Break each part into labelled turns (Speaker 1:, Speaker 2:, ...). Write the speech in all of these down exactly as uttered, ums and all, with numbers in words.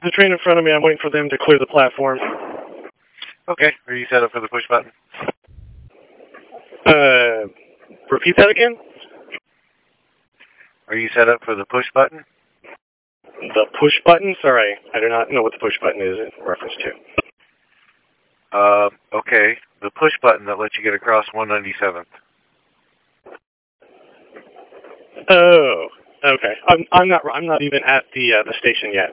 Speaker 1: the train in front of me. I'm waiting for them to clear the platform.
Speaker 2: Okay. Are you set up for the push button?
Speaker 1: Uh, repeat that again?
Speaker 2: Are you set up for the push button?
Speaker 1: The push button? Sorry, I do not know what the push button is in reference to.
Speaker 2: Uh, okay. The push button that lets you get across one ninety-seventh.
Speaker 1: Oh, okay. I'm I'm not I'm not even at the uh, the station yet.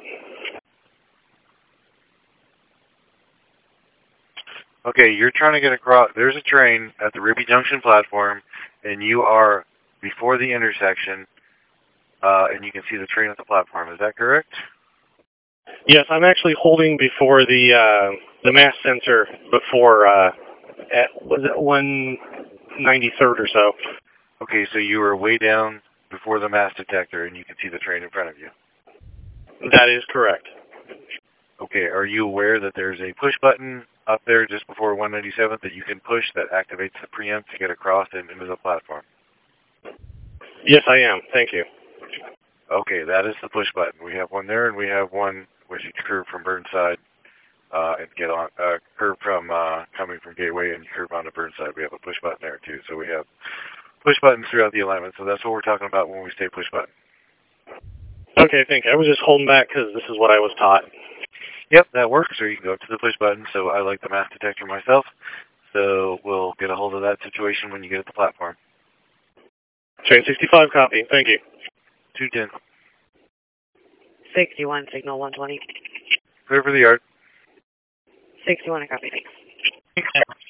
Speaker 2: Okay, you're trying to get across. There's a train at the Ruby Junction platform, and you are before the intersection, uh, and you can see the train at the platform. Is that correct?
Speaker 1: Yes, I'm actually holding before the uh, the mass sensor before uh, at was it one ninety-third or so.
Speaker 2: Okay, so you were way down before the mass detector, and you can see the train in front of you.
Speaker 1: That is correct.
Speaker 2: Okay, are you aware that there's a push button up there just before one ninety-seventh that you can push that activates the preamp to get across and into the platform?
Speaker 1: Yes, I am. Thank you.
Speaker 2: Okay, that is the push button. We have one there, and we have one which you curve from Burnside uh, and get on, uh, curve from uh, coming from Gateway and curve onto Burnside. We have a push button there too. So we have push buttons throughout the alignment. So that's what we're talking about when we say push button.
Speaker 1: Okay, thank you. I was just holding back because this is what I was taught.
Speaker 2: Yep, that works. Or you can go to the push button. So I like the mass detector myself. So we'll get a hold of that situation when you get at the platform.
Speaker 1: Train sixty-five, copy. Thank you.
Speaker 2: two ten.
Speaker 3: sixty-one, signal one twenty.
Speaker 2: Clear for the yard.
Speaker 3: sixty-one, I copy. Thanks.